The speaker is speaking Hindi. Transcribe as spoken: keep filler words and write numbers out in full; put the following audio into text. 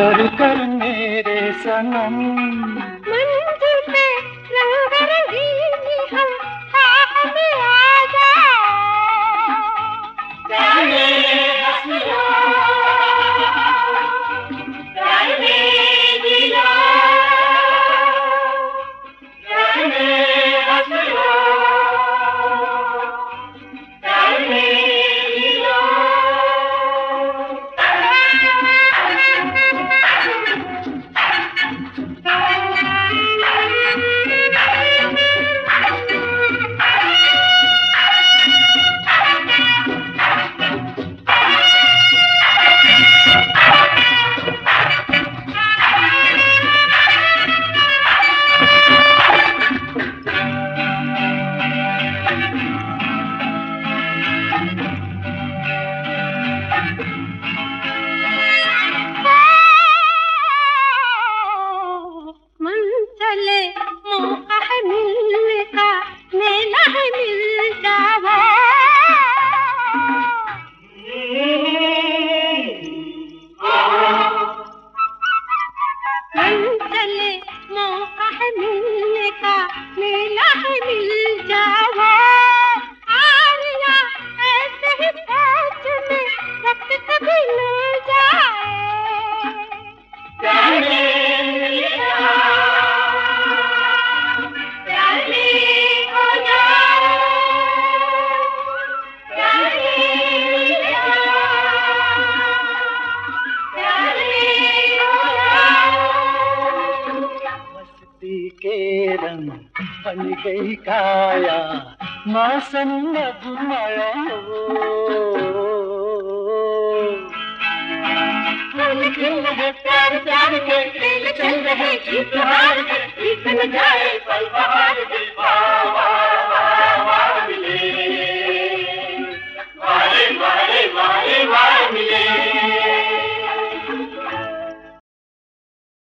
कर कर मेरे सनम मंजिल पे रंग रंगीनी हम साथ में आ जाओ प्यार में हंसियो प्यार में जियो प्यार में हंसियो प्यार में जियो के रंग बन गई काया मौसम मधुमाया फूल खिल रहे प्यार प्यार के खेल चल रहे गीत हार के गीत न जाए पल बहार के बाबा